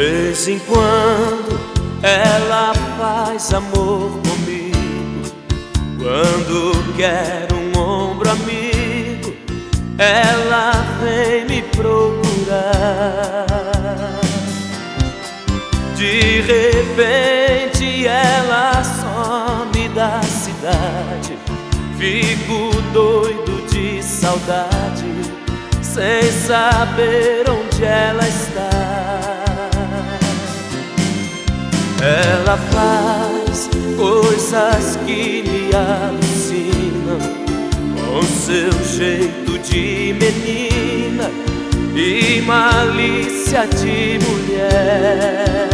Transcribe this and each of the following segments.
vez em quando ela faz amor comigo. Quando quer um ombro amigo, ela vem me procurar. De repente ela some da cidade. Fico doido de saudade, sem saber onde ela está. Ela faz coisas que me alucinam, com seu jeito de menina e malícia de mulher.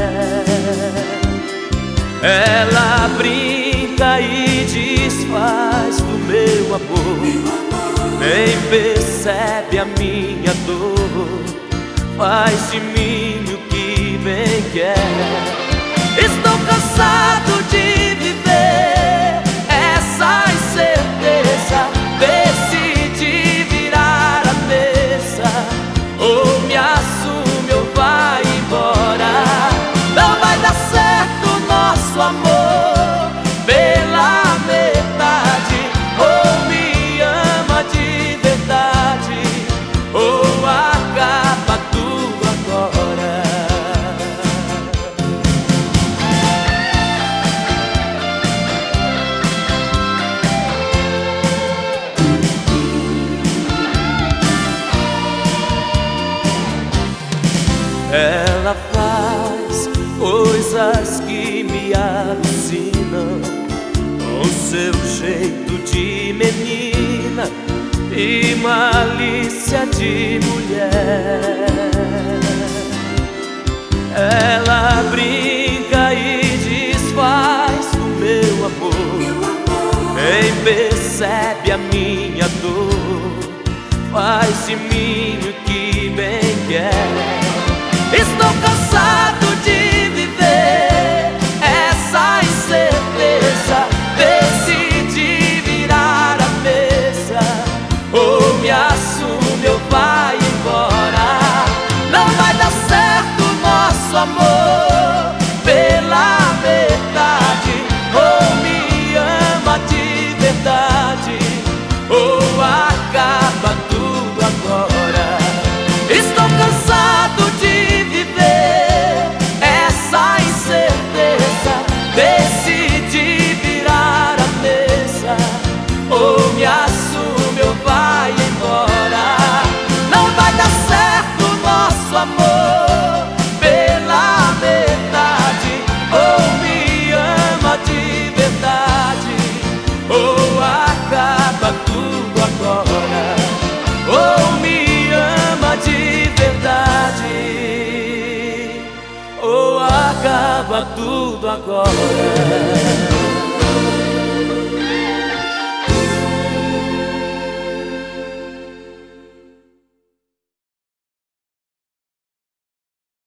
Ela brinca e desfaz do meu amor, nem percebe a minha dor, faz de mim o que bem quer. Estou cansado de viver essa incerteza, decidi virar a mesa, ou me assume ou vai embora. Não vai dar certo nosso amor pela metade, ou me ama de verdade, ou acaba tudo agora. Ela faz coisas que me alucinam, com seu jeito de menina e malícia de mulher. Ela brinca e desfaz do meu amor, nem percebe a minha dor, faz de mim o que bem quer. Estou cansado de viver essa incerteza, decidi virar a mesa, ou me assume ou vai embora. Não vai dar certo nosso amor pela metade, ou me ama de verdade, ou acaba tudo agora. Estou cansado de viver essa incerteza, decidi virar a mesa, ou me assume ou vai embora. Não vai dar certo nosso amor pela metade, ou me ama de verdade, ou acaba tudo agora. Ou me ama de verdade, ou acaba tudo agora.